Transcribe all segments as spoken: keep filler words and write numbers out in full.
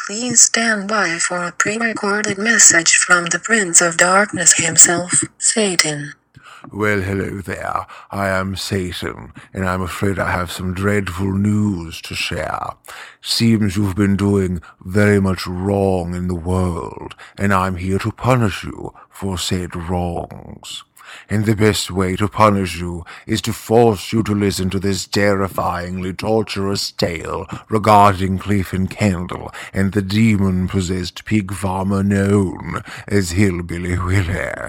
Please stand by for a pre-recorded message from the Prince of Darkness himself, Satan. Well, hello there. I am Satan, and I'm afraid I have some dreadful news to share. Seems you've been doing very much wrong in the world, and I'm here to punish you for said wrongs. And the best way to punish you is to force you to listen to this terrifyingly torturous tale regarding Cleefin Candle and the demon-possessed pig farmer known as Hillbilly Willie.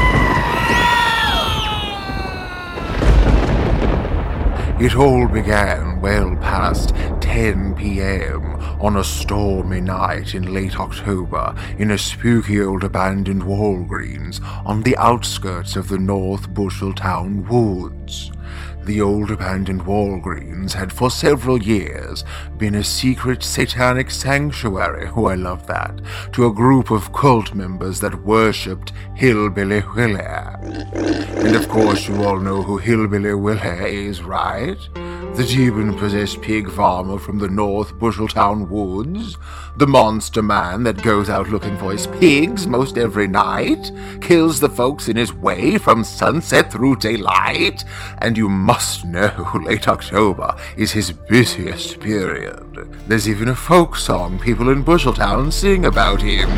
It all began well past ten p.m. on a stormy night in late October in a spooky old abandoned Walgreens on the outskirts of the North Busheltown woods. The old abandoned Walgreens had for several years been a secret satanic sanctuary, oh I love that, to a group of cult members that worshipped Hillbilly Willie. And of course you all know who Hillbilly Willie is, right? The demon-possessed pig farmer from the North Busheltown woods, the monster man that goes out looking for his pigs most every night, kills the folks in his way from sunset through daylight, and you must know late October is his busiest period. There's even a folk song people in Busheltown sing about him.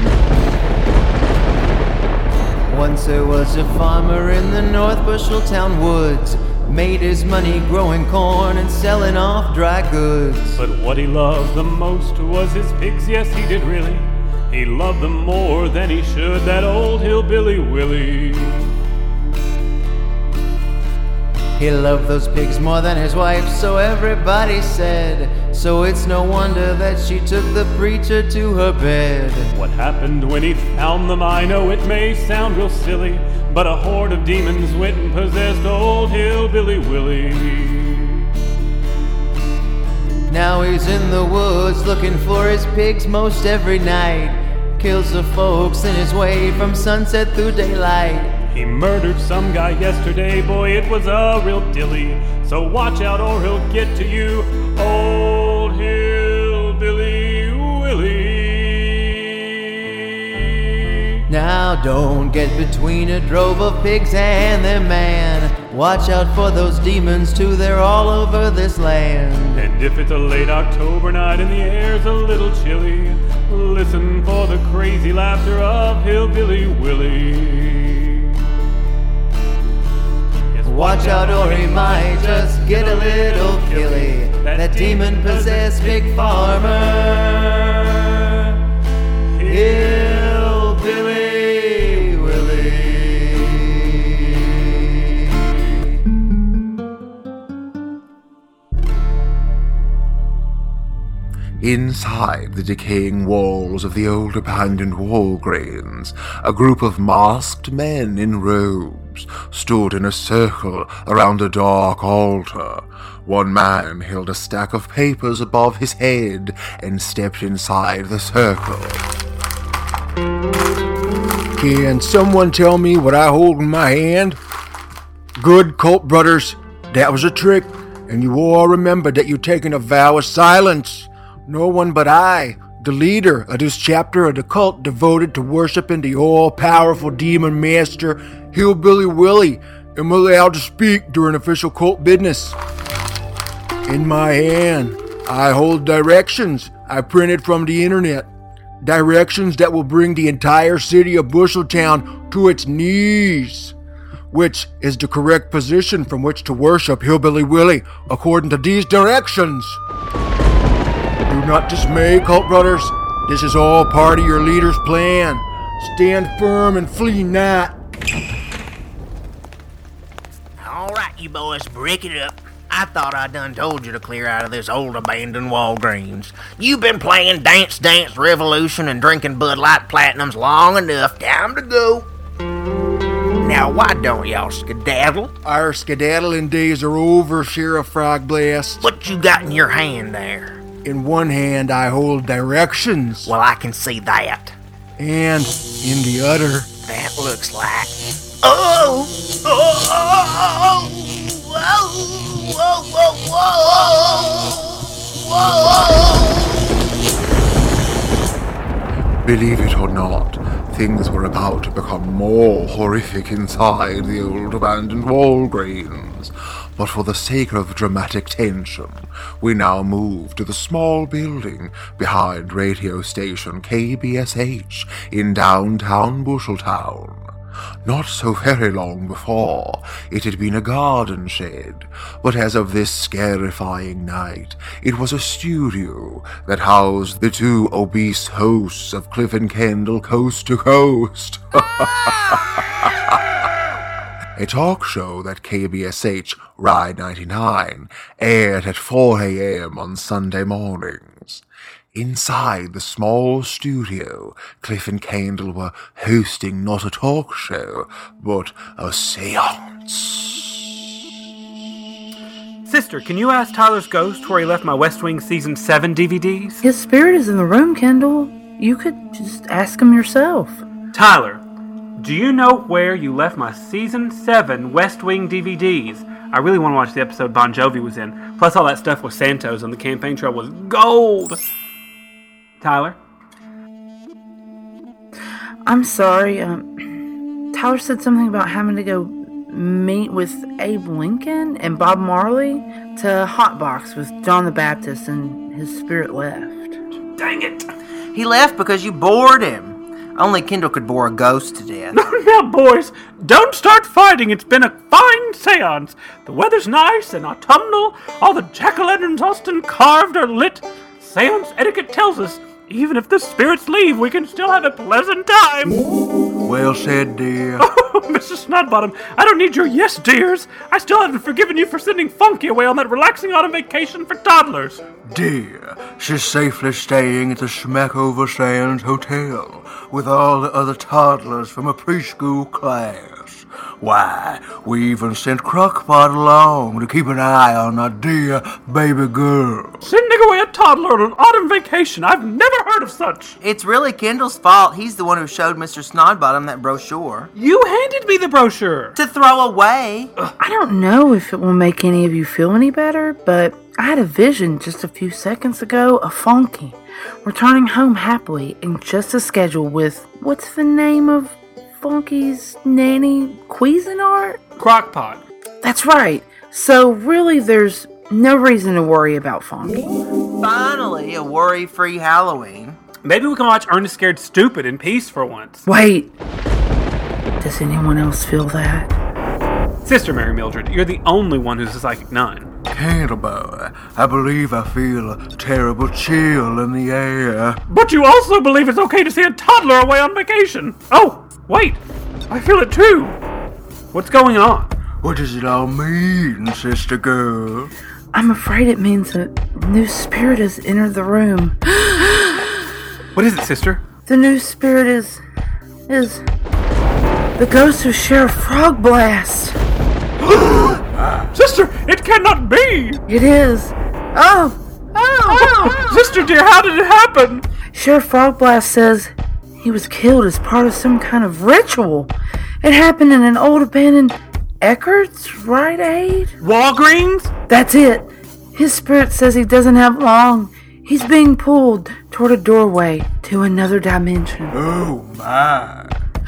Once there was a farmer in the North Busheltown woods, made his money growing corn and selling off dry goods. But what he loved the most was his pigs, yes he did really. He loved them more than he should, that old Hillbilly Willie. He loved those pigs more than his wife, so everybody said. So it's no wonder that she took the preacher to her bed. What happened when he found them, I know it may sound real silly, but a horde of demons went and possessed old Hillbilly Willie. Now he's in the woods looking for his pigs most every night. Kills the folks in his way from sunset through daylight. He murdered some guy yesterday, boy, it was a real dilly. So watch out or he'll get to you, old Hillbilly Willie. Now don't get between a drove of pigs and their man. Watch out for those demons too, they're all over this land. And if it's a late October night and the air's a little chilly, listen for the crazy laughter of Hillbilly Willie. Watch out or he might just get a little killy. That demon-possessed pig farmer, Hillbilly Willie. Inside the decaying walls of the old abandoned Walgreens, a group of masked men in robes stood in a circle around a dark altar. One man held a stack of papers above his head and stepped inside the circle. Can someone tell me what I hold in my hand? Good cult brothers, that was a trick, and you all remember that you're taking a vow of silence. No one but I, the leader of this chapter of the cult devoted to worshiping the all-powerful demon master, Hillbilly Willie, am allowed to speak during official cult business. In my hand, I hold directions I printed from the internet. Directions that will bring the entire city of Busheltown to its knees, which is the correct position from which to worship Hillbilly Willie according to these directions. Do not dismay, cult brothers. This is all part of your leader's plan. Stand firm and flee not. All right, you boys, break it up. I thought I done told you to clear out of this old abandoned Walgreens. You've been playing Dance Dance Revolution and drinking Bud Light Platinums long enough. Time to go. Now, why don't y'all skedaddle? Our skedaddling days are over, Sheriff Frogblast. What you got in your hand there? In one hand, I hold directions. Well, I can see that. And in the other... That looks like... Oh! Oh! Oh! Whoa! Whoa! Whoa! Whoa! Whoa! Believe it or not, things were about to become more horrific inside the old abandoned Walgreens. But for the sake of dramatic tension, we now move to the small building behind radio station K B S H in downtown Busheltown. Not so very long before, it had been a garden shed, but as of this scarifying night, it was a studio that housed the two obese hosts of Cliff and Kendall Coast to Coast. A talk show that K B S H Ride ninety-nine aired at four a.m. on Sunday mornings. Inside the small studio, Cliff and Kendall were hosting not a talk show, but a seance. Sister, can you ask Tyler's ghost where he left my West Wing Season seven D V Ds? His spirit is in the room, Kendall. You could just ask him yourself. Tyler, do you know where you left my Season seven West Wing D V Ds? I really want to watch the episode Bon Jovi was in. Plus all that stuff with Santos on the campaign trail was gold. Tyler? I'm sorry. Um, Tyler said something about having to go meet with Abe Lincoln and Bob Marley to Hotbox with John the Baptist, and his spirit left. Dang it! He left because you bored him. Only Kendall could bore a ghost to death. Now, boys, don't start fighting. It's been a fine seance. The weather's nice and autumnal. All the jack-o'-lanterns Austin carved are lit. Seance etiquette tells us, even if the spirits leave, we can still have a pleasant time. Well said, dear. Oh, Missus Snodbottom, I don't need your yes, dears. I still haven't forgiven you for sending Funky away on that relaxing autumn vacation for toddlers. Dear, she's safely staying at the Smackover Sands Hotel with all the other toddlers from a preschool class. Why, we even sent Crockpot along to keep an eye on our dear baby girl. Sending away a toddler on an autumn vacation? I've never heard of such. It's really Kendall's fault. He's the one who showed Mister Snodbottom that brochure. You handed me the brochure. To throw away. I don't know if it will make any of you feel any better, but I had a vision just a few seconds ago of Funky returning home happily and just as scheduled with, what's the name of Funky's nanny, Cuisinart? Crockpot. That's right. So really there's no reason to worry about Funky. Finally, a worry-free Halloween. Maybe we can watch Ernest Scared Stupid in peace for once. Wait. Does anyone else feel that? Sister Mary Mildred, you're the only one who's a psychic nun. Candleboy, I believe I feel a terrible chill in the air. But you also believe it's okay to see a toddler away on vacation. Oh, wait. I feel it too. What's going on? What does it all mean, sister girl? I'm afraid it means a new spirit has entered the room. What is it, sister? The new spirit is... is... the ghost of Sheriff Frogblast. Sister, it cannot be! It is. Oh! Oh! Oh! Sister dear, how did it happen? Sheriff Frogblast says he was killed as part of some kind of ritual. It happened in an old abandoned Eckert's Rite Aid? Walgreens? That's it. His spirit says he doesn't have long. He's being pulled toward a doorway to another dimension. Oh my.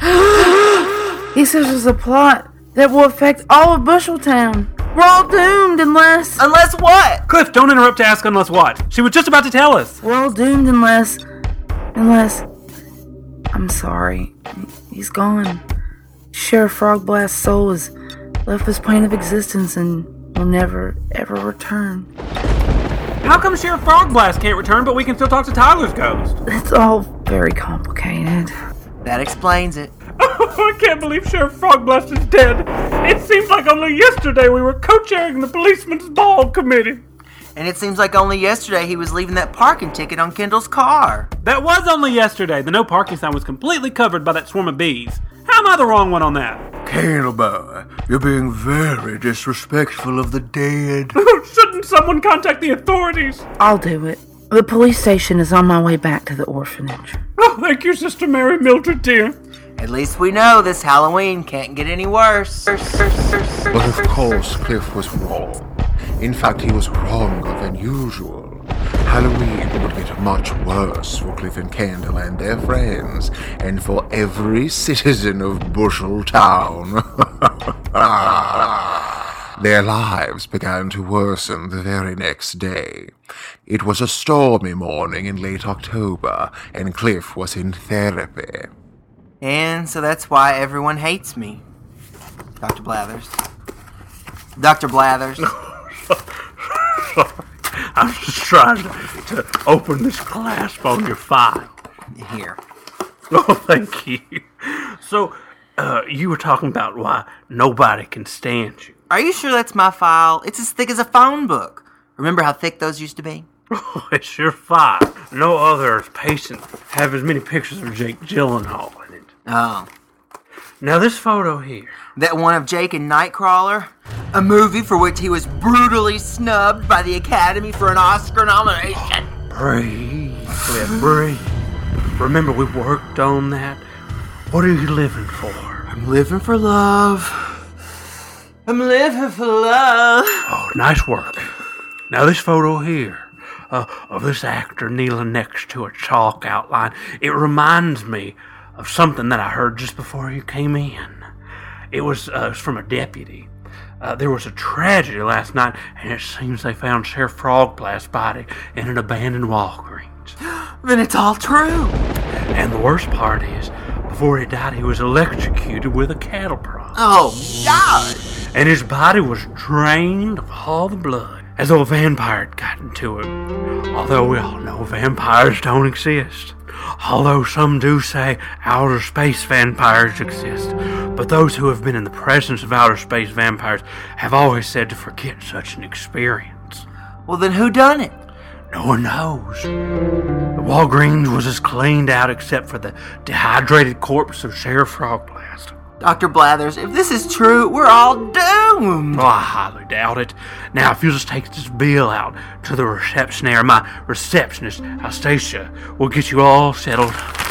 He says there's a plot that will affect all of Busheltown. We're all doomed unless... Unless what? Cliff, don't interrupt to ask unless what. She was just about to tell us. We're all doomed unless... Unless... I'm sorry. He's gone. Sheriff Frogblast's soul has left this plane of existence and will never, ever return. How come Sheriff Frogblast can't return, but we can still talk to Tyler's ghost? It's all very complicated. That explains it. Oh, I can't believe Sheriff Frogblast is dead. It seems like only yesterday we were co-chairing the policeman's ball committee. And it seems like only yesterday he was leaving that parking ticket on Kendall's car. That was only yesterday. The no parking sign was completely covered by that swarm of bees. How am I the wrong one on that? Candleboy, you're being very disrespectful of the dead. Shouldn't someone contact the authorities? I'll do it. The police station is on my way back to the orphanage. Oh, thank you, Sister Mary Mildred, dear. At least we know this Halloween can't get any worse. But of course, Cliff was wrong. In fact, he was wronger than usual. Halloween would get much worse for Cliff and Candle and their friends, and for every citizen of Bushel Town. Their lives began to worsen the very next day. It was a stormy morning in late October, and Cliff was in therapy. And so that's why everyone hates me. Doctor Blathers. Doctor Blathers. I'm just trying to, to open this clasp on your file. Here. Oh, thank you. So, uh, you were talking about why nobody can stand you. Are you sure that's my file? It's as thick as a phone book. Remember how thick those used to be? Oh, it's your file. No other patient have as many pictures of Jake Gyllenhaal in it. Oh. Now, this photo here. That one of Jake and Nightcrawler? A movie for which he was brutally snubbed by the Academy for an Oscar nomination. Breathe, Cliff, breathe. Remember, we worked on that. What are you living for? I'm living for love. I'm living for love. Oh, nice work. Now, this photo here uh, of this actor kneeling next to a chalk outline, it reminds me of something that I heard just before you came in. It was, uh, it was from a deputy. Uh, there was a tragedy last night, and it seems they found Sheriff Frogblast's body in an abandoned Walgreens. Then it's all true. And the worst part is, before he died, he was electrocuted with a cattle prod. Oh, God. And his body was drained of all the blood, as though a vampire had gotten to him. Although we all know vampires don't exist. Although some do say outer space vampires exist. But those who have been in the presence of outer space vampires have always said to forget such an experience. Well, then who done it? No one knows. The Walgreens was as cleaned out except for the dehydrated corpse of Sheriff Frogblast. Doctor Blathers, if this is true, we're all doomed. Oh, I highly doubt it. Now, if you'll just take this bill out to the receptionaire, my receptionist, Astacia, will get you all settled.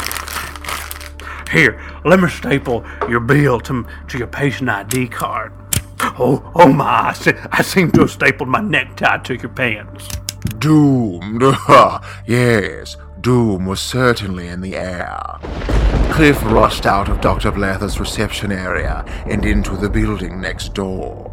Here, let me staple your bill to, to your patient I D card. Oh, oh my, I, se- I seem to have stapled my necktie to your pants. Doomed. Yes, doom was certainly in the air. Cliff rushed out of Doctor Blathers' reception area and into the building next door.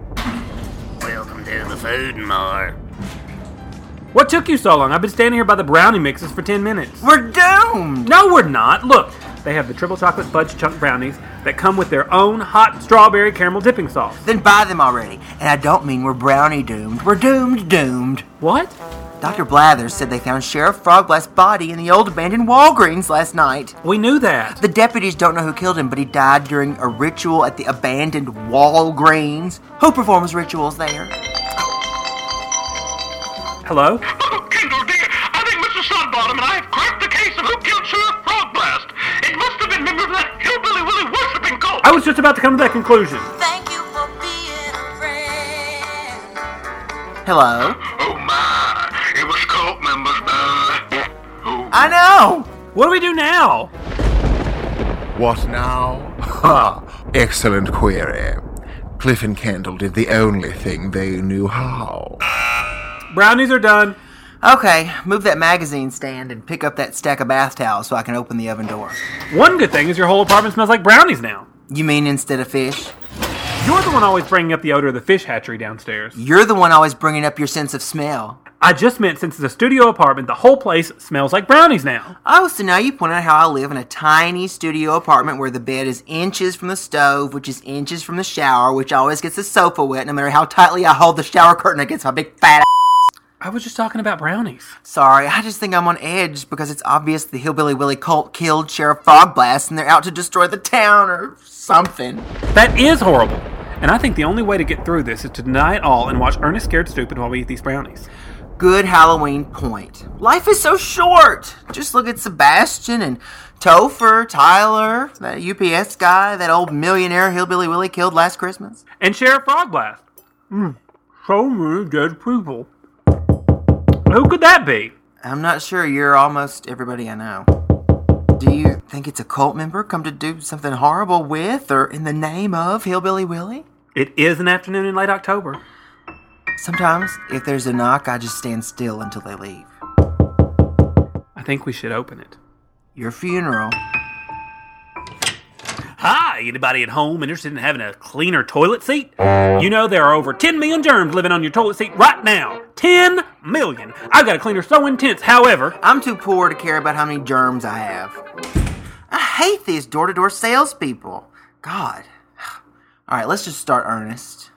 Welcome to the Food Mart. What took you so long? I've been standing here by the brownie mixes for ten minutes. We're doomed. No, we're not. Look, they have the triple chocolate fudge chunk brownies that come with their own hot strawberry caramel dipping sauce. Then buy them already. And I don't mean we're brownie doomed. We're doomed doomed. What? Doctor Blathers said they found Sheriff Frogblast's body in the old abandoned Walgreens last night. We knew that. The deputies don't know who killed him, but he died during a ritual at the abandoned Walgreens. Who performs rituals there? Hello? Oh, Kendall, dear, I think Mister Sunbottom and I have cracked the case of who killed Sheriff Frogblast. It must have been members of that hillbilly Willie worshipping cult. I was just about to come to that conclusion. Thank you for being a friend. Hello? Oh, my. It was cult members, boy. Oh. I know! What do we do now? What now? Ha! Excellent query. Cliff and Candle did the only thing they knew how. Brownies are done. Okay, move that magazine stand and pick up that stack of bath towels so I can open the oven door. One good thing is your whole apartment smells like brownies now. You mean instead of fish? You're the one always bringing up the odor of the fish hatchery downstairs. You're the one always bringing up your sense of smell. I just meant since it's a studio apartment, the whole place smells like brownies now. Oh, so now you point out how I live in a tiny studio apartment where the bed is inches from the stove, which is inches from the shower, which always gets the sofa wet no matter how tightly I hold the shower curtain against my big fat ass. I was just talking about brownies. Sorry, I just think I'm on edge because it's obvious the Hillbilly Willie cult killed Sheriff Frogblast and they're out to destroy the town or something. That is horrible. And I think the only way to get through this is to deny it all and watch Ernest Scared Stupid while we eat these brownies. Good Halloween point. Life is so short. Just look at Sebastian and Topher, Tyler, that U P S guy, that old millionaire Hillbilly Willie killed last Christmas. And Sheriff Frogblast. Mm, so many dead people. Who could that be? I'm not sure. You're almost everybody I know. Do you think it's a cult member come to do something horrible with or in the name of Hillbilly Willie? It is an afternoon in late October. Sometimes, if there's a knock, I just stand still until they leave. think we should open it. Your funeral. Hi, anybody at home interested in having a cleaner toilet seat? You know there are over ten million germs living on your toilet seat right now. ten million! I've got a cleaner so intense, however... I'm too poor to care about how many germs I have. I hate these door-to-door salespeople. God. Alright, let's just start earnest.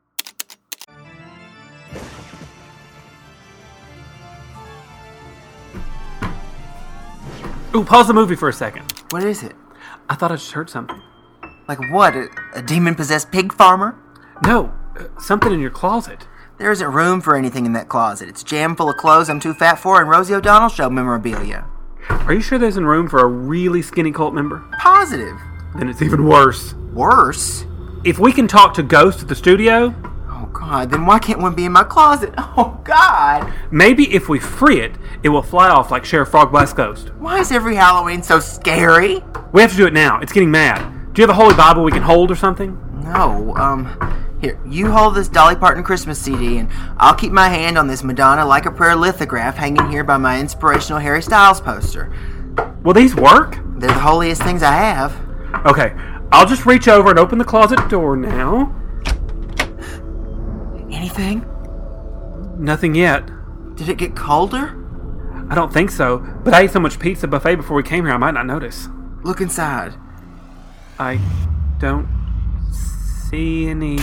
Ooh, pause the movie for a second. What is it? I thought I just heard something. Like what? A, a demon-possessed pig farmer? No, uh, something in your closet. There isn't room for anything in that closet. It's jammed full of clothes I'm too fat for and Rosie O'Donnell show memorabilia. Are you sure there's room for a really skinny cult member? Positive. Then it's even worse. Worse? If we can talk to ghosts at the studio... Oh, God, then why can't one be in my closet? Oh, God. Maybe if we free it, it will fly off like Sheriff Frogblast's ghost. Why is every Halloween so scary? We have to do it now. It's getting mad. Do you have a Holy Bible we can hold or something? No, um... Here, you hold this Dolly Parton Christmas C D, and I'll keep my hand on this Madonna Like a Prayer lithograph hanging here by my inspirational Harry Styles poster. Will these work? They're the holiest things I have. Okay, I'll just reach over and open the closet door now. Anything? Nothing yet. Did it get colder? I don't think so, but I ate so much pizza buffet before we came here I might not notice. Look inside. I don't see any...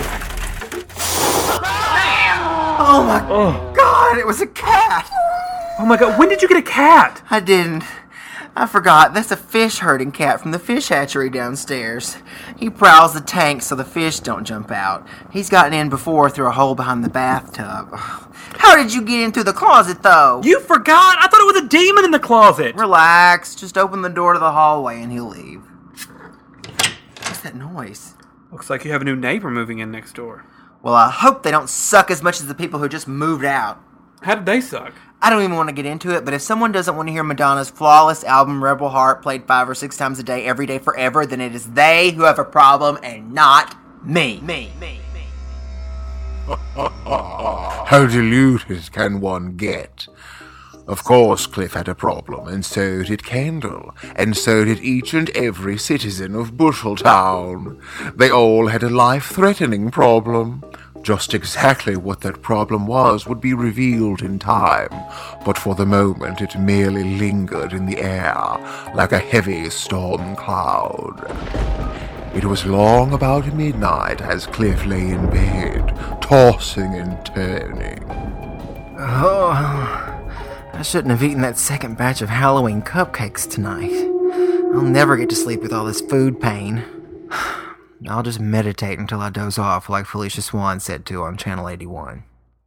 Oh my Oh. God, it was a cat! Oh my God, when did you get a cat? I didn't. I forgot. That's a fish herding cat from the fish hatchery downstairs. He prowls the tank so the fish don't jump out. He's gotten in before through a hole behind the bathtub. How did you get in through the closet, though? You forgot? I thought it was a demon in the closet. Relax. Just open the door to the hallway and he'll leave. What's that noise? Looks like you have a new neighbor moving in next door. Well, I hope they don't suck as much as the people who just moved out. How did they suck? I don't even want to get into it, but if someone doesn't want to hear Madonna's flawless album Rebel Heart played five or six times a day, every day forever, then it is they who have a problem and not me. Me, me, me. How deluded can one get? Of course Cliff had a problem, and so did Kendall, and so did each and every citizen of Busheltown. They all had a life-threatening problem. Just exactly what that problem was would be revealed in time, but for the moment it merely lingered in the air like a heavy storm cloud. It was long about midnight as Cliff lay in bed, tossing and turning. Oh, I shouldn't have eaten that second batch of Halloween cupcakes tonight. I'll never get to sleep with all this food pain. I'll just meditate until I doze off, like Felicia Swan said to on Channel eighty-one.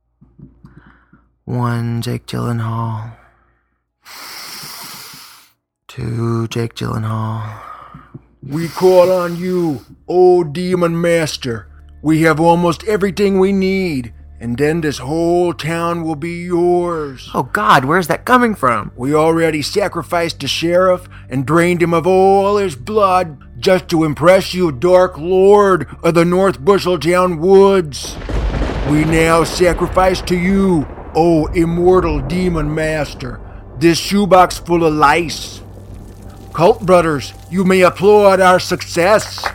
One, Jake Gyllenhaal. Two, Jake Gyllenhaal. We call on you, O Demon Master. We have almost everything we need, and then this whole town will be yours. Oh God, where's that coming from? We already sacrificed the sheriff and drained him of all his blood just to impress you, Dark Lord of the North Busheltown Woods. We now sacrifice to you, O immortal Demon Master, this shoebox full of lice. Cult brothers, you may applaud our success.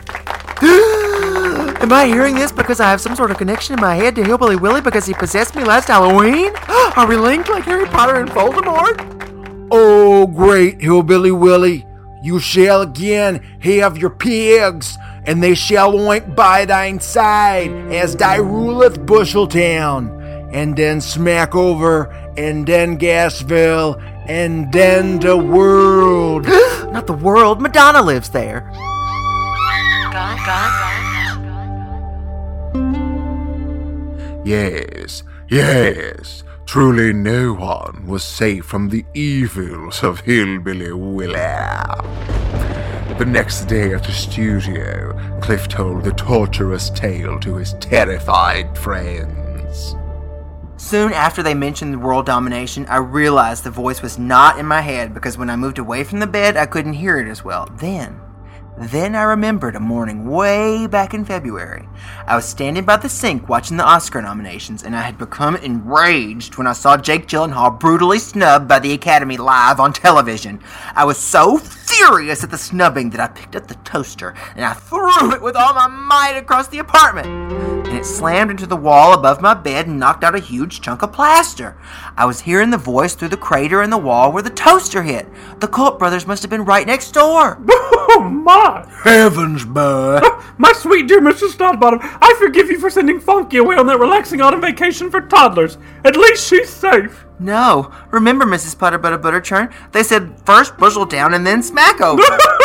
Am I hearing this because I have some sort of connection in my head to Hillbilly Willie because he possessed me last Halloween? Are we linked like Harry Potter and Voldemort? Oh, great Hillbilly Willie, you shall again have your pigs, and they shall oink by thine side as thy ruleth Busheltown, and then Smack Over, and then Gasville, and then the world. Not the world, Madonna lives there. God, God, Yes, yes, truly no one was safe from the evils of Hillbilly Willie. The next day at the studio, Cliff told the torturous tale to his terrified friends. Soon after they mentioned world domination, I realized the voice was not in my head because when I moved away from the bed, I couldn't hear it as well. Then, Then I remembered a morning way back in February. I was standing by the sink watching the Oscar nominations, and I had become enraged when I saw Jake Gyllenhaal brutally snubbed by the Academy live on television. I was so furious at the snubbing that I picked up the toaster and I threw it with all my might across the apartment. And it slammed into the wall above my bed and knocked out a huge chunk of plaster. I was hearing the voice through the crater in the wall where the toaster hit. The Colt brothers must have been right next door. Oh, my! Heavens, boy. My sweet dear Missus Stodbottom, I forgive you for sending Funky away on that relaxing autumn vacation for toddlers. At least she's safe. No. Remember, Missus Butter Butter Butterchurn? They said first bushel down and then smack over.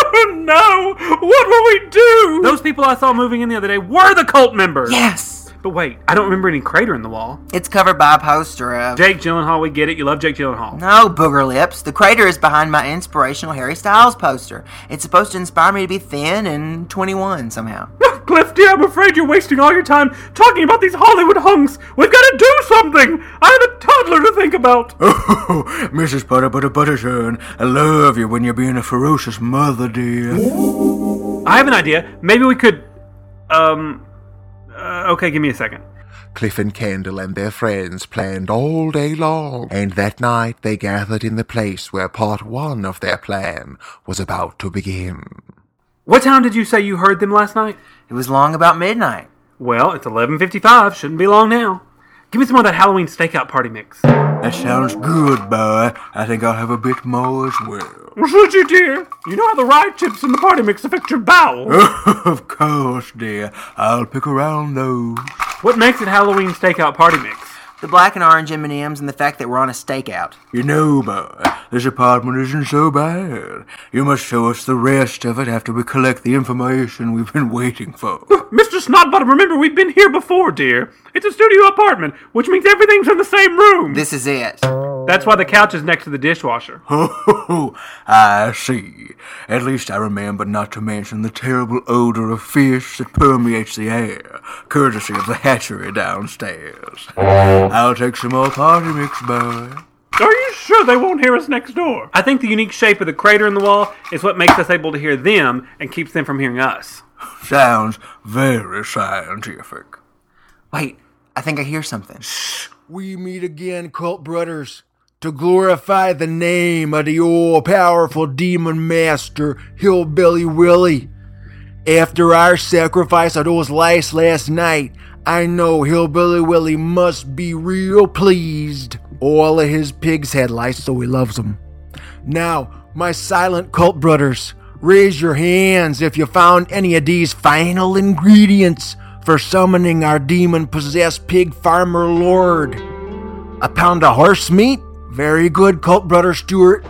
No! What will we do? Those people I saw moving in the other day were the cult members. Yes. But wait, I don't remember any crater in the wall. It's covered by a poster of... Jake Gyllenhaal, we get it. You love Jake Gyllenhaal. No, booger lips. The crater is behind my inspirational Harry Styles poster. It's supposed to inspire me to be thin and twenty-one somehow. Cliff, dear, I'm afraid you're wasting all your time talking about these Hollywood hunks. We've got to do something. I have a toddler to think about. Oh, Missus Butter Butter Butterchurn, I love you when you're being a ferocious mother, dear. I have an idea. Maybe we could, um... Uh, okay, give me a second. Cliff and Kendall and their friends planned all day long, and that night they gathered in the place where part one of their plan was about to begin. What time did you say you heard them last night? It was long about midnight. Well, it's eleven fifty-five. Shouldn't be long now. Give me some of that Halloween stakeout party mix. That sounds good, boy. I think I'll have a bit more as well. Well, should you, dear? You know how the rye chips in the party mix affect your bowels. Of course, dear. I'll pick around those. What makes it Halloween stakeout party mix? The black and orange M and M's and the fact that we're on a stakeout. You know, boy, this apartment isn't so bad. You must show us the rest of it after we collect the information we've been waiting for. Mister Snodbottom, remember, we've been here before, dear. It's a studio apartment, which means everything's in the same room. This is it. That's why the couch is next to the dishwasher. Oh, I see. At least I remember not to mention the terrible odor of fish that permeates the air, courtesy of the hatchery downstairs. I'll take some more party mix, boy. Are you sure they won't hear us next door? I think the unique shape of the crater in the wall is what makes us able to hear them and keeps them from hearing us. Sounds very scientific. Wait, I think I hear something. We meet again, Cult Brothers, to glorify the name of the all-powerful demon master, Hillbilly Willie. After our sacrifice of those lice last night, I know Hillbilly Willie must be real pleased. All of his pigs had lice, so he loves them. Now, my silent cult brothers, raise your hands if you found any of these final ingredients for summoning our demon-possessed pig farmer lord. A pound of horse meat? Very good, Cult Brother Stuart.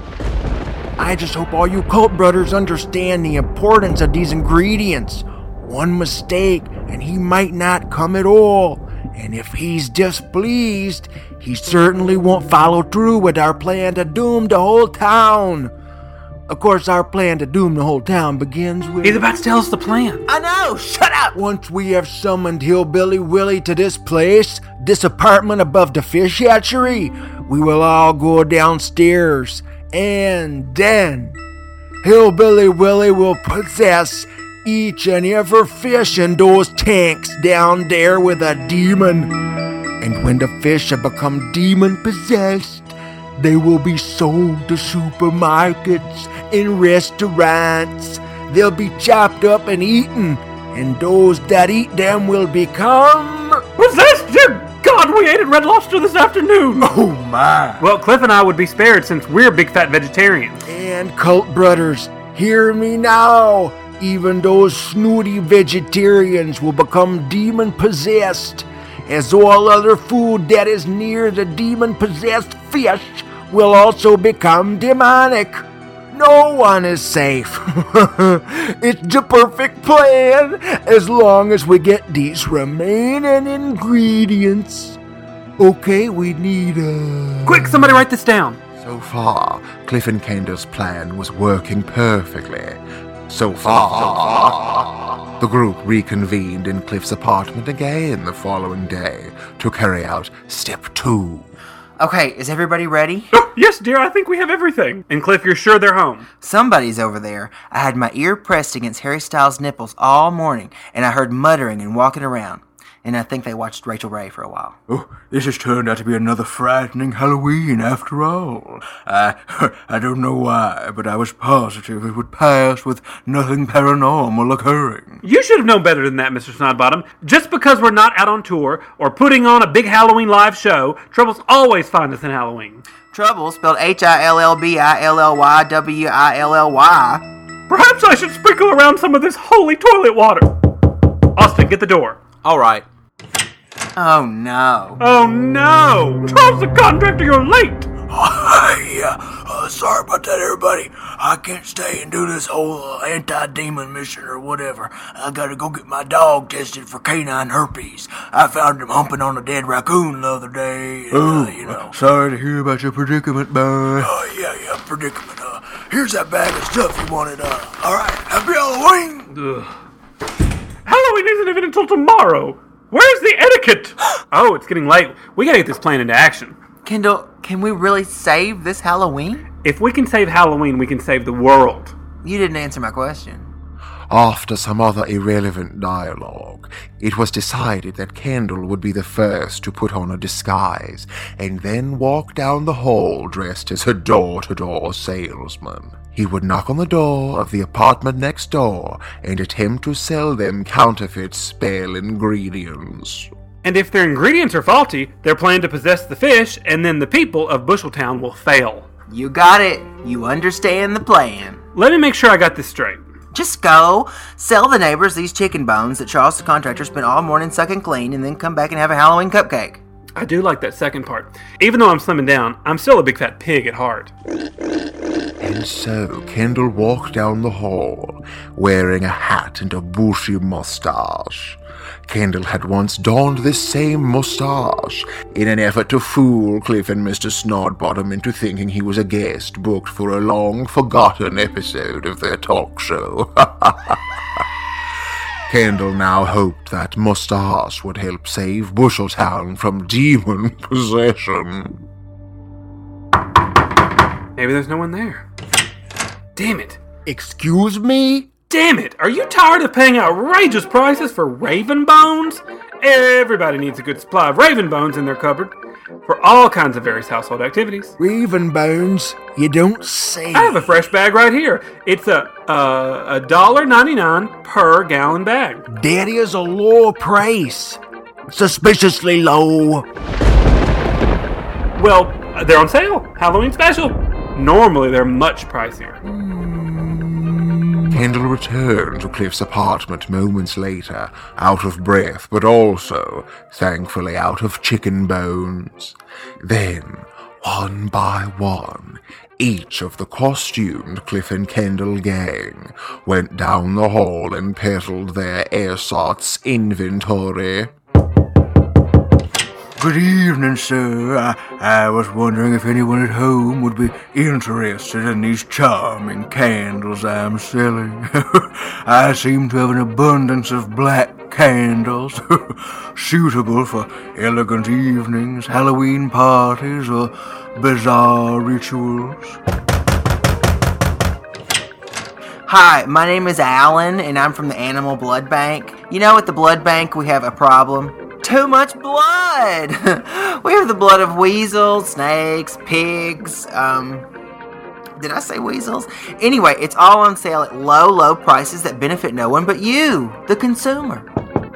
I just hope all you Cult Brothers understand the importance of these ingredients. One mistake, and he might not come at all. And if he's displeased, he certainly won't follow through with our plan to doom the whole town. Of course, our plan to doom the whole town begins with... He's about to tell us the plan. I know! Shut up! Once we have summoned Hillbilly Willie to this place, this apartment above the fish hatchery, we will all go downstairs. And then, Hillbilly Willie will possess each and every fish in those tanks down there with a demon. And when the fish have become demon-possessed, they will be sold to supermarkets and restaurants. They'll be chopped up and eaten, and those that eat them will become... Possessed, dear God, we ate at Red Lobster this afternoon. Oh, my. Well, Cliff and I would be spared since we're big fat vegetarians. And Cult Brothers, hear me now. Even those snooty vegetarians will become demon-possessed, as all other food that is near the demon-possessed fish will also become demonic. No one is safe. It's the perfect plan, as long as we get these remaining ingredients. Okay, we need a... Quick, somebody write this down. So far, Cliff and Kendall's plan was working perfectly. So far, the group reconvened in Cliff's apartment again the following day to carry out step two. Okay, is everybody ready? Oh, yes, dear, I think we have everything. And Cliff, you're sure they're home? Somebody's over there. I had my ear pressed against Harry Styles' nipples all morning, and I heard muttering and walking around. And I think they watched Rachel Ray for a while. Oh, this has turned out to be another frightening Halloween after all. I, I don't know why, but I was positive it would pass with nothing paranormal occurring. You should have known better than that, Mister Snodbottom. Just because we're not out on tour or putting on a big Halloween live show, troubles always find us in Halloween. Trouble, spelled H I L L B I L L Y W I L L Y. Perhaps I should sprinkle around some of this holy toilet water. Austin, get the door. All right. Oh, no. Oh, no! Charles the contractor, you're late! Yeah, uh, sorry about that, everybody. I can't stay and do this whole uh, anti-demon mission or whatever. I gotta go get my dog tested for canine herpes. I found him humping on a dead raccoon the other day. And, oh, uh, you know. Sorry to hear about your predicament, boy. Oh, yeah, yeah, predicament. Uh, here's that bag of stuff you wanted. Uh, all right, happy Halloween! Ugh. Halloween isn't even until tomorrow. Where's the etiquette? Oh, it's getting late. We gotta get this plan into action. Kendall, can we really save this Halloween? If we can save Halloween, we can save the world. You didn't answer my question. After some other irrelevant dialogue, it was decided that Kendall would be the first to put on a disguise, and then walk down the hall dressed as a door-to-door salesman. He would knock on the door of the apartment next door and attempt to sell them counterfeit spell ingredients. And if their ingredients are faulty, their plan to possess the fish and then the people of Busheltown will fail. You got it. You understand the plan. Let me make sure I got this straight. Just go, sell the neighbors these chicken bones that Charles the contractor spent all morning sucking clean, and then come back and have a Halloween cupcake. I do like that second part. Even though I'm slimming down, I'm still a big fat pig at heart. And so Kendall walked down the hall, wearing a hat and a bushy mustache. Kendall had once donned this same mustache in an effort to fool Cliff and Mister Snodbottom into thinking he was a guest booked for a long-forgotten episode of their talk show. Kendall now hoped that mustache would help save Busheltown from demon possession. Maybe there's no one there. Damn it. Excuse me? Damn it! Are you tired of paying outrageous prices for raven bones? Everybody needs a good supply of raven bones in their cupboard for all kinds of various household activities. Raven bones? You don't say. I have a fresh bag right here. It's a uh, a dollar ninety-nine per gallon bag. That is a low price. Suspiciously low. Well, they're on sale. Halloween special. Normally, they're much pricier. Kendall returned to Cliff's apartment moments later, out of breath, but also, thankfully, out of chicken bones. Then, one by one, each of the costumed Cliff and Kendall gang went down the hall and peddled their ersatz inventory. Good evening, sir. I, I was wondering if anyone at home would be interested in these charming candles I'm selling. I seem to have an abundance of black candles, suitable for elegant evenings, Halloween parties, or bizarre rituals. Hi, my name is Alan, and I'm from the Animal Blood Bank. You know, at the blood bank, we have a problem. Too much blood! We have the blood of weasels, snakes, pigs, um... Did I say weasels? Anyway, it's all on sale at low, low prices that benefit no one but you, the consumer.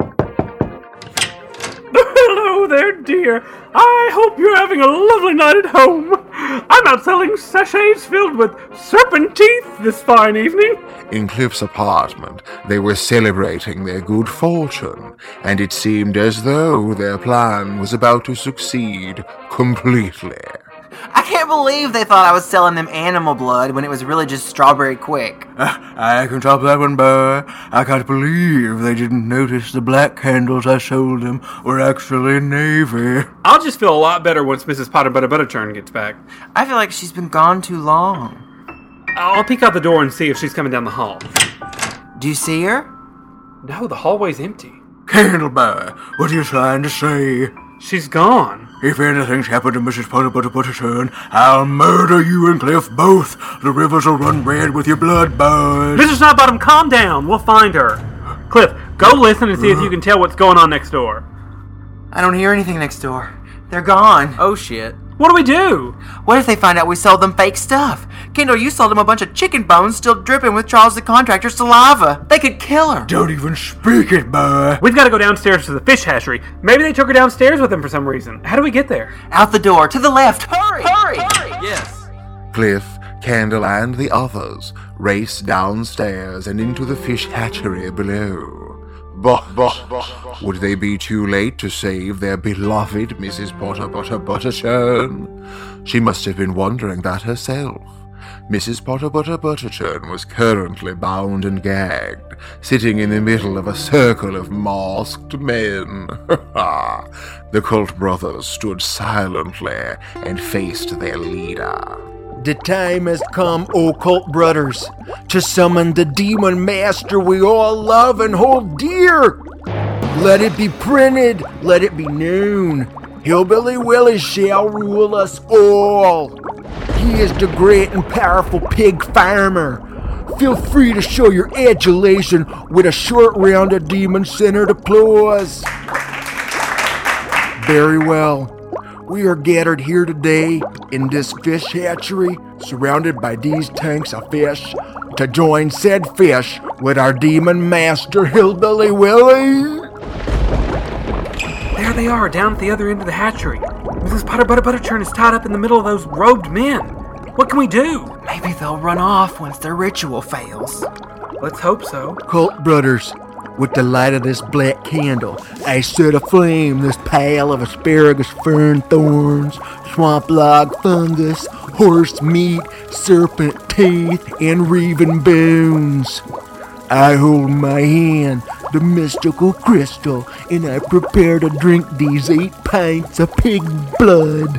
Hello there, dear. I hope you're having a lovely night at home. I'm out selling sachets filled with serpent teeth this fine evening. In Cliff's apartment, they were celebrating their good fortune, and it seemed as though their plan was about to succeed completely. I can't believe they thought I was selling them animal blood when it was really just strawberry quick. Uh, I can top that one, boy. I can't believe they didn't notice the black candles I sold them were actually navy. I'll just feel a lot better once Missus Potter Butter Butterturn gets back. I feel like she's been gone too long. I'll peek out the door and see if she's coming down the hall. Do you see her? No, the hallway's empty. Candle boy, what are you trying to say? She's gone. If anything's happened to Missus Potter Butter Butterturn, I'll murder you and Cliff both. The rivers will run red with your blood, boys. Mister Sidebottom, calm down. We'll find her. Cliff, go listen and see if you can tell what's going on next door. I don't hear anything next door. They're gone. Oh, shit. What do we do? What if they find out we sold them fake stuff? Kendall, you sold them a bunch of chicken bones still dripping with Charles the Contractor's saliva. They could kill her. Don't even speak it, boy. We've got to go downstairs to the fish hatchery. Maybe they took her downstairs with them for some reason. How do we get there? Out the door, to the left. Hurry! Hurry! Hurry! Yes. Cliff, Candle, and the others race downstairs and into the fish hatchery below. But, but, would they be too late to save their beloved Missus Potter Butter Butterturn? She must have been wondering that herself. Missus Potter Butter Butterturn was currently bound and gagged, sitting in the middle of a circle of masked men. The Cult brothers stood silently and faced their leader. The time has come, O Cult brothers, to summon the demon master we all love and hold dear. Let it be printed, let it be known. Hillbilly Willie shall rule us all. He is the great and powerful pig farmer. Feel free to show your adulation with a short round of demon-centered applause. Very well. We are gathered here today in this fish hatchery, surrounded by these tanks of fish, to join said fish with our demon master, Hillbilly Willie. There they are, down at the other end of the hatchery. Missus Potter Butter Butterturn is tied up in the middle of those robed men. What can we do? Maybe they'll run off once their ritual fails. Let's hope so. Cult brothers, with the light of this black candle, I set aflame this pile of asparagus fern thorns, swamp log fungus, horse meat, serpent teeth, and raven bones. I hold in my hand the mystical crystal, and I prepare to drink these eight pints of pig blood.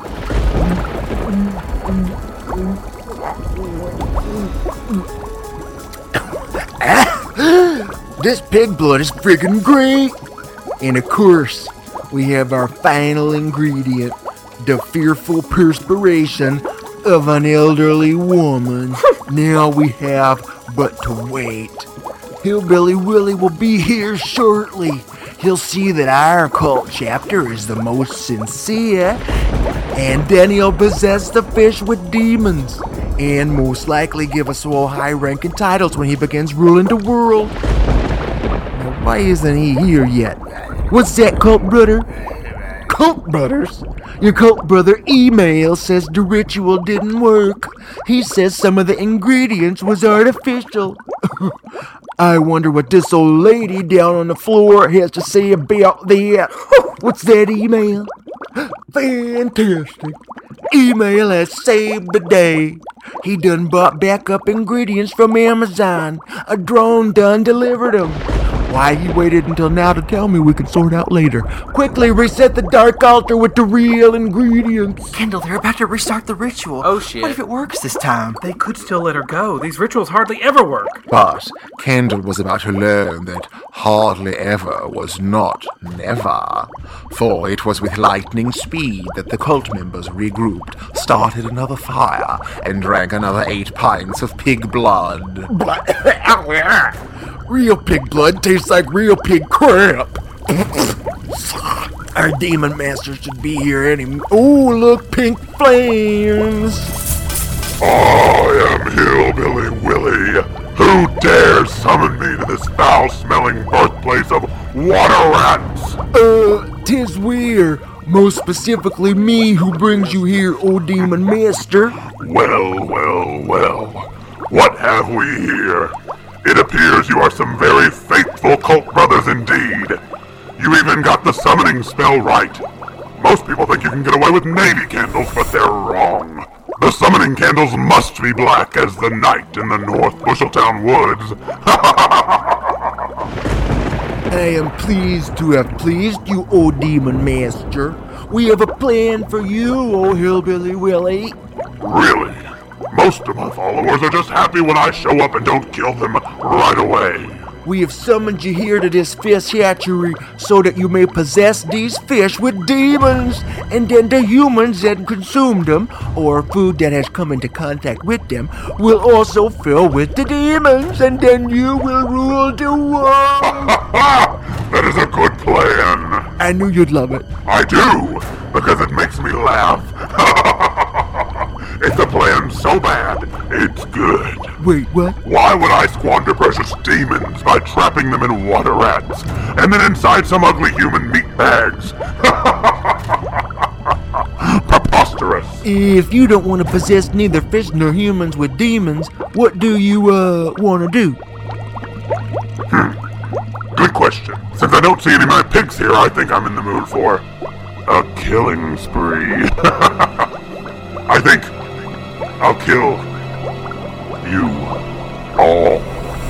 This pig blood is friggin' great! And of course, we have our final ingredient, the fearful perspiration of an elderly woman. Now we have but to wait. Hillbilly Willie will be here shortly. He'll see that our cult chapter is the most sincere, and then he'll possess the fish with demons, and most likely give us all high-ranking titles when he begins ruling the world. Now, why isn't he here yet? What's that, Cult brother? Cult brothers? Your cult brother email says the ritual didn't work. He says some of the ingredients was artificial. I wonder what this old lady down on the floor has to say about that. What's that email? Fantastic. Email has saved the day. He done bought backup ingredients from Amazon. A drone done delivered them. Why he waited until now to tell me we could sort out later. Quickly reset the dark altar with the real ingredients. Kendall, they're about to restart the ritual. Oh, shit. What if it works this time? They could still let her go. These rituals hardly ever work. But Candle was about to learn that hardly ever was not never. For it was with lightning speed that the cult members regrouped, started another fire, and drank another eight pints of pig blood. Real pig blood tastes like real pig crap. Our demon master should be here any... Oh, look, pink flames. I am Hillbilly Willie. Who dares summon me to this foul-smelling birthplace of water rats? Uh, 'tis we're, most specifically me who brings you here, O demon master. Well, well, well. What have we here? It appears you are some very faithful cult brothers indeed. You even got the summoning spell right. Most people think you can get away with navy candles, but they're wrong. The summoning candles must be black as the night in the North Busheltown woods. I am pleased to have pleased you, O demon master. We have a plan for you, O Hillbilly Willie. Really? Most of my followers are just happy when I show up and don't kill them right away. We have summoned you here to this fish hatchery so that you may possess these fish with demons, and then the humans that consume them, or food that has come into contact with them, will also fill with the demons, and then you will rule the world. That is a good plan. I knew you'd love it. I do, because it makes me laugh. It's a plan so bad, it's good. Wait, what? Why would I squander precious demons by trapping them in water rats, and then inside some ugly human meat bags? Preposterous. If you don't want to possess neither fish nor humans with demons, what do you, uh, want to do? Hmm. Good question. Since I don't see any of my pigs here, I think I'm in the mood for a killing spree. I think I'll kill you all.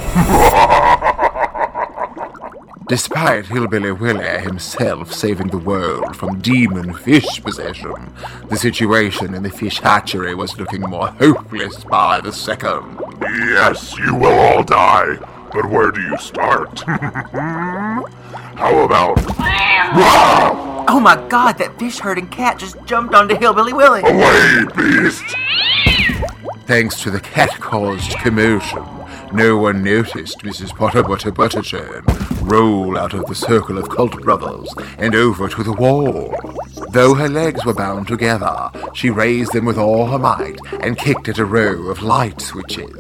Despite Hillbilly Willie himself saving the world from demon fish possession, the situation in the fish hatchery was looking more hopeless by the second. Yes, you will all die, but where do you start? How about... Oh my god, that fish-herding cat just jumped onto Hillbilly Willie. Away, beast! Thanks to the cat-caused commotion, no one noticed Missus Potter Butter Butterchurn roll out of the circle of cult brothers and over to the wall. Though her legs were bound together, she raised them with all her might and kicked at a row of light switches.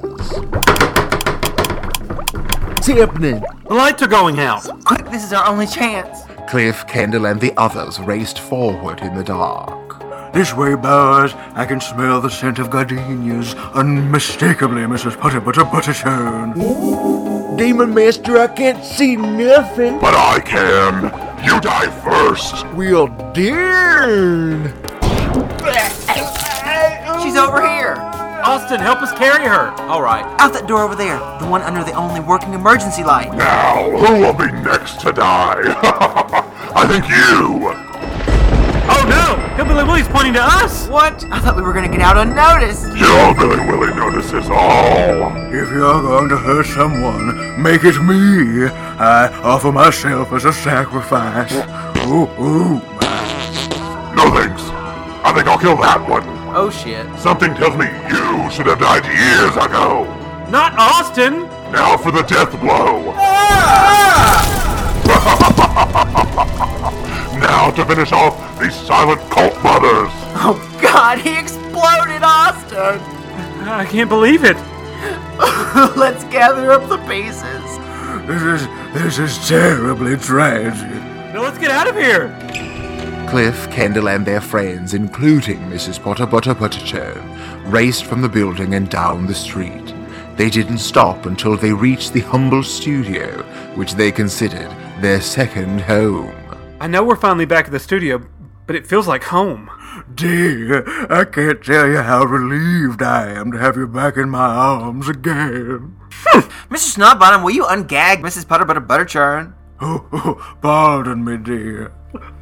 What's happening? The lights are going out. Quick, this is our only chance. Cliff, Kendall, and the others raced forward in the dark. This way, boys. I can smell the scent of gardenias unmistakably, Missus Potter Butter Butterchurn. Demon Master, I can't see nothing. But I can. You die first. Well, darn. She's over here. Austin, help us carry her. All right. Out that door over there. The one under the only working emergency light. Now, who will be next to die? I think you. Oh no! Hillbilly Willie's pointing to us! What? I thought we were gonna get out unnoticed. Hillbilly Willie notices all. If you're going to hurt someone, make it me. I offer myself as a sacrifice. Ooh, ooh. No thanks. I think I'll kill that one. Oh shit. Something tells me you should have died years ago. Not Austin! Now for the death blow. Now to finish off these silent cult brothers. Oh god, he exploded Austin! I can't believe it. Let's gather up the pieces. This is, this is terribly tragic. Now let's get out of here. Cliff, Kendall, and their friends, including Missus Potter Butter Butterchurn, raced from the building and down the street. They didn't stop until they reached the humble studio, which they considered their second home. I know we're finally back at the studio, but it feels like home. Dear, I can't tell you how relieved I am to have you back in my arms again. Mister Snodbottom, will you ungag Missus Potter Butter Butterchurn? Oh, oh, pardon me, dear.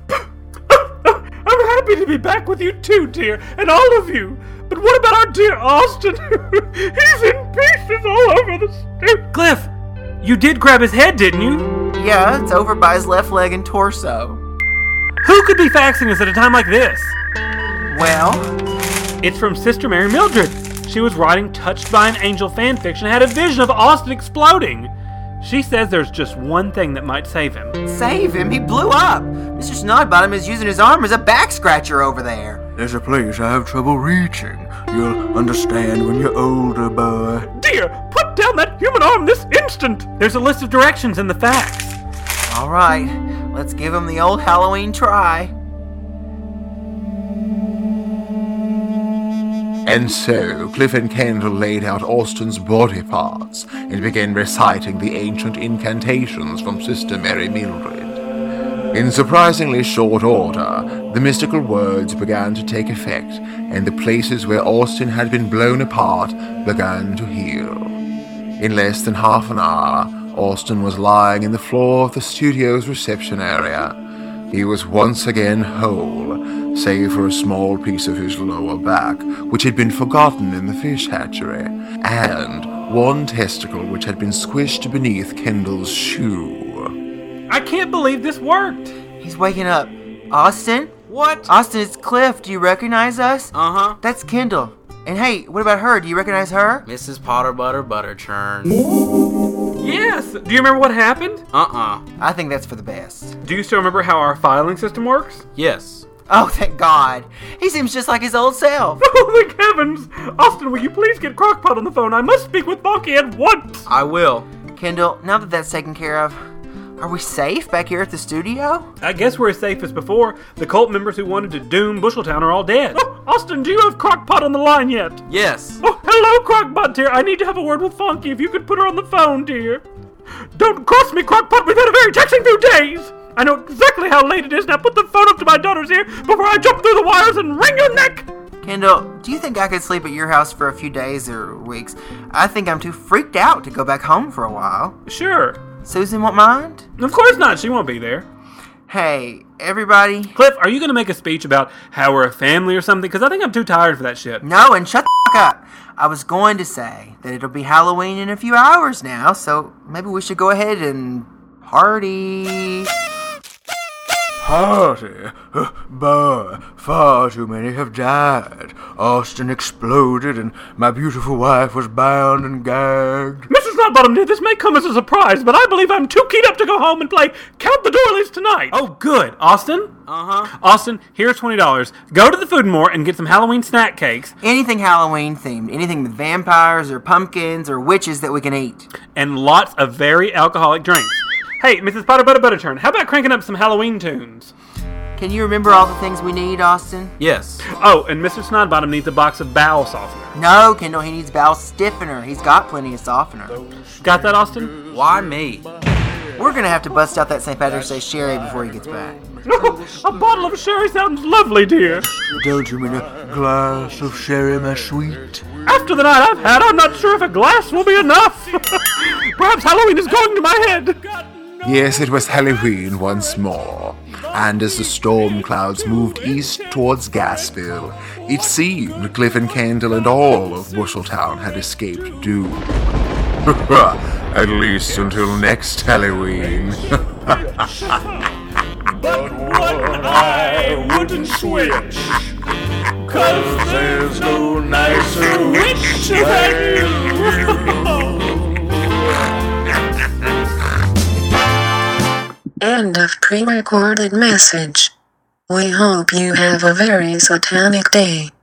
I'm happy to be back with you too, dear, and all of you. But what about our dear Austin? He's in pieces all over the studio. Cliff, you did grab his head, didn't you? Yeah, it's over by his left leg and torso. Who could be faxing us at a time like this? Well, it's from Sister Mary Mildred. She was writing Touched by an Angel fanfiction and had a vision of Austin exploding. She says there's just one thing that might save him. Save him? He blew up. Mister Snodbottom is using his arm as a back scratcher over there. There's a place I have trouble reaching. You'll understand when you're older, boy. Dear, put down that human arm this instant! There's a list of directions in the fax. All right, let's give him the old Halloween try. And so, Cliff and Kendall laid out Austin's body parts and began reciting the ancient incantations from Sister Mary Mildred. In surprisingly short order, the mystical words began to take effect, and the places where Austin had been blown apart began to heal. In less than half an hour, Austin was lying in the floor of the studio's reception area. He was once again whole, save for a small piece of his lower back, which had been forgotten in the fish hatchery, and one testicle which had been squished beneath Kendall's shoe. I can't believe this worked. He's waking up. Austin? What? Austin, it's Cliff. Do you recognize us? Uh-huh. That's Kendall. And hey, what about her? Do you recognize her? Missus Potter Butter Butter Churn. Yes. Do you remember what happened? Uh-uh. I think that's for the best. Do you still remember how our filing system works? Yes. Oh, thank God. He seems just like his old self. Oh, thank heavens. Austin, will you please get Crockpot on the phone? I must speak with Bonky at once. I will. Kendall, now that that's taken care of, are we safe back here at the studio? I guess we're as safe as before. The cult members who wanted to doom Busheltown are all dead. Oh, Austin, do you have Crockpot on the line yet? Yes. Oh, hello, Crockpot, dear. I need to have a word with Funky. If you could put her on the phone, dear. Don't cross me, Crockpot. We've had a very taxing few days. I know exactly how late it is. Now put the phone up to my daughter's ear before I jump through the wires and wring your neck. Kendall, do you think I could sleep at your house for a few days or weeks? I think I'm too freaked out to go back home for a while. Sure. Susan won't mind? Of course not. She won't be there. Hey, everybody. Cliff, are you going to make a speech about how we're a family or something? Because I think I'm too tired for that shit. No, and shut the fuck up. I was going to say that it'll be Halloween in a few hours now, so maybe we should go ahead and party. Party? Uh, Boy, far too many have died. Austin exploded and my beautiful wife was bound and gagged. Missus Notbottom, dear, this may come as a surprise, but I believe I'm too keyed up to go home and play Count the Doilies tonight. Oh, good. Austin? Uh-huh. Austin, here's twenty dollars. Go to the Food and More and get some Halloween snack cakes. Anything Halloween themed. Anything with vampires or pumpkins or witches that we can eat. And lots of very alcoholic drinks. Hey, Missus Potter Butter Butterchurn, how about cranking up some Halloween tunes? Can you remember all the things we need, Austin? Yes. Oh, and Mister Snodbottom needs a box of bowel softener. No, Kendall, he needs bowel stiffener. He's got plenty of softener. Got that, Austin? Why me? We're gonna have to bust out that Saint Patrick's Day sherry before he gets back. Oh, a bottle of sherry sounds lovely, dear. Don't you mean a glass of sherry, my sweet? After the night I've had, I'm not sure if a glass will be enough. Perhaps Halloween is going to my head. Yes, it was Halloween once more, and as the storm clouds moved east towards Gasville, it seemed Cliff and Kendall and all of Busheltown had escaped doom. At least until next Halloween. But one I wouldn't switch, 'cause there's no nicer witch than you. End of pre-recorded message. We hope you have a very satanic day.